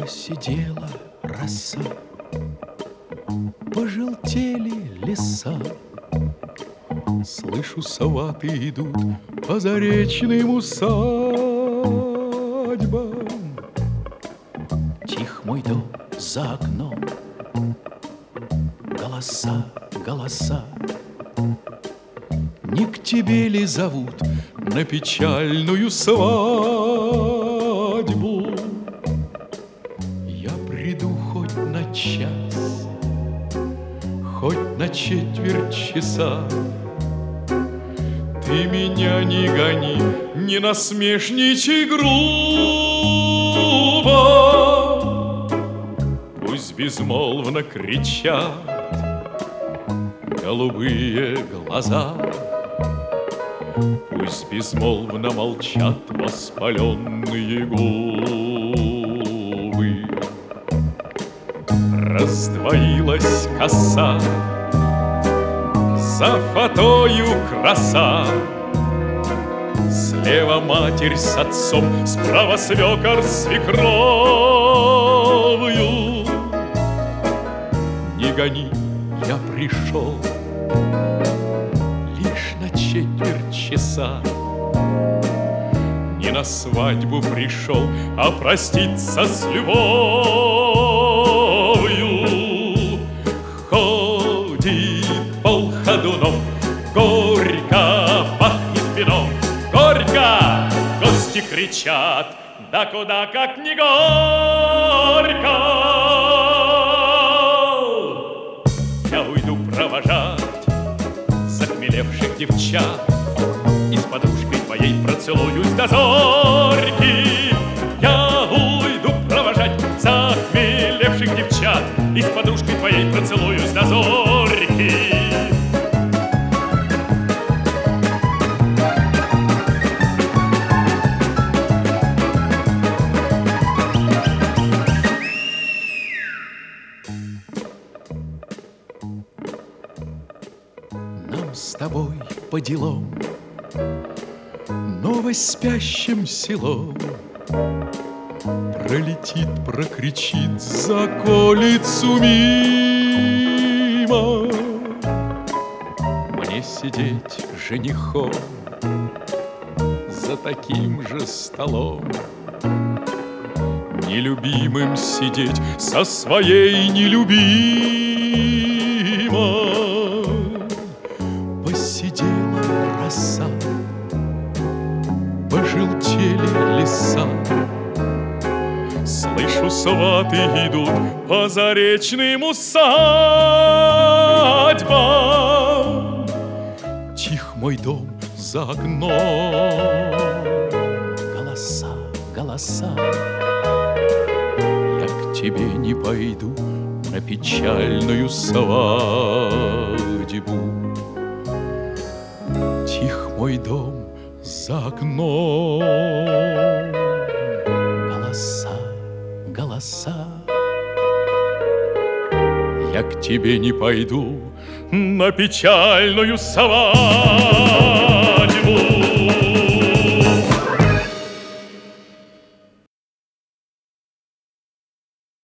Посидела роса, пожелтели леса. Слышу, сваты идут по заречным усадьбам. Тих мой дом за окном, голоса, голоса. Не к тебе ли зовут на печальную свадьбу? Я приду хоть на час, хоть на четверть часа. Ты меня не гони, не насмешничай грубо. Пусть безмолвно кричат голубые глаза, пусть безмолвно молчат воспаленные губы. Раздвоилась коса, за фатою краса. Слева матерь с отцом, справа свекор с свекровью. Не гони, я пришел лишь на четверть часа. Не на свадьбу пришел, а проститься с любовью. Ходит пол ходуном, горько пахнет вином. Горько! Гости кричат, да куда как не горько. Я уйду провожать захмелевших девчат и с подружкой твоей процелуюсь до зорьки. Я уйду провожать захмелевших девчат и с подружкой твоей процелуюсь до зорьки. Нам с тобой по делам новость спящим селом пролетит, прокричит за околицу мимо. Мне сидеть женихом за таким же столом, нелюбимым сидеть со своей нелюбимой. Посидела роса, пожелтели леса. Слышу, сваты идут по заречным усадьбам. Тих мой дом за окном, голоса, голоса. Я к тебе не пойду на печальную свадьбу. Тих мой дом за окном, голоса, голоса. Я к тебе не пойду на печальную свадьбу.